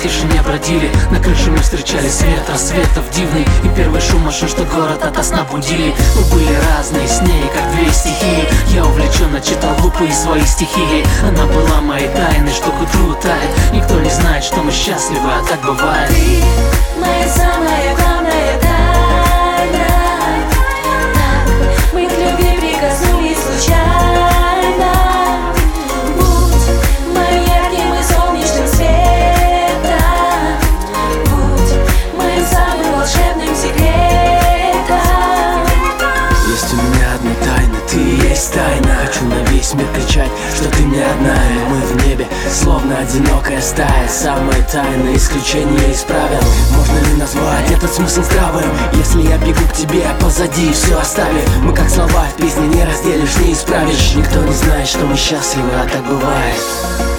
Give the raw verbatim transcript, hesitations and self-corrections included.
тишине бродили. На крыше мы встречали свет рассветов дивный и первый шум машин, что город ото сна будили. Мы были разные с ней, как две стихии. Я увлеченно читал глупые свои стихи. Она была моей тайной, что к утру тает. Никто не знает, что мы счастливы, а так бывает. Ты моя самая главная тайна. Так, мы к любви прикоснулись случайно. Будь моим ярким и солнечным светом. Будь моим самым волшебным секретом. Есть у меня одна тайна, ты и есть тайна. Хочу на весь мир кричать, что ты мне одна. И мы в небе, словно одинокая стая. Самое тайное исключение из правил. Можно ли назвать этот смысл здравым? Если я бегу к тебе, а позади все оставив. Мы как слова в песне, не разделишь, не исправишь. Никто не знает, что мы счастливы, а так бывает.